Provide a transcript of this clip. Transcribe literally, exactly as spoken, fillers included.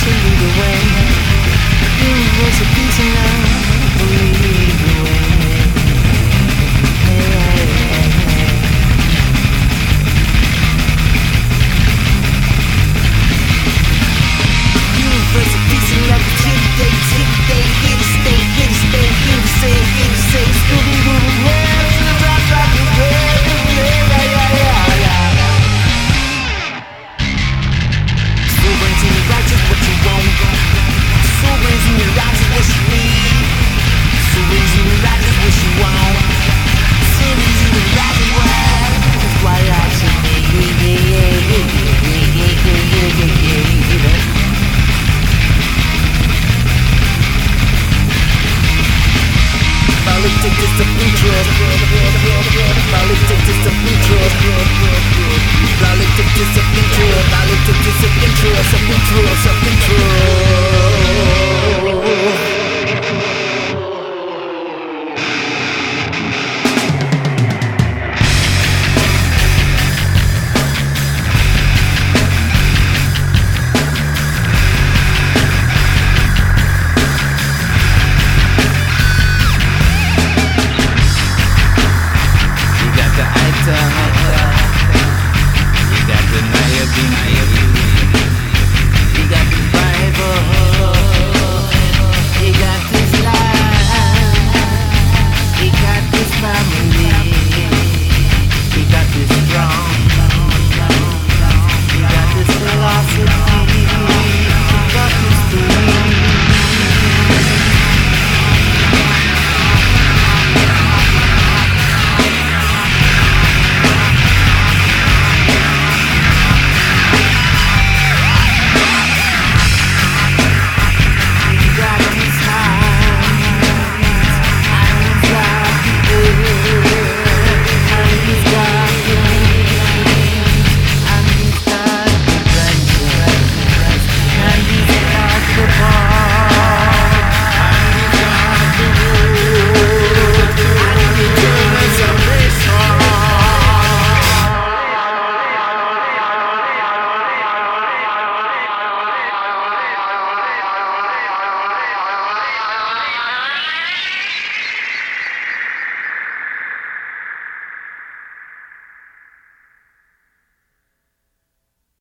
lead the way. Universe of peace and love will lead the way. Hey, hey, hey, hey. Universe of peace and love will till the day, till the day, here to stay, here to stay, here to stay, here to stay. Scooby Doo the world, in the rock, rock the world, yeah, yeah, yeah, yeah, yeah. Soul brings in the righteous what you want. Soul brings in the righteous what you need. Soul brings in the righteous what you want. Soul brings in the righteous what. That's why I should be, yeah, yeah, yeah, yeah, yeah, yeah, yeah, yeah, yeah. Politics is of interest. Politics is of interest. Politics is of interest. Politics is of interest. Of interest. Of interest. You got the item.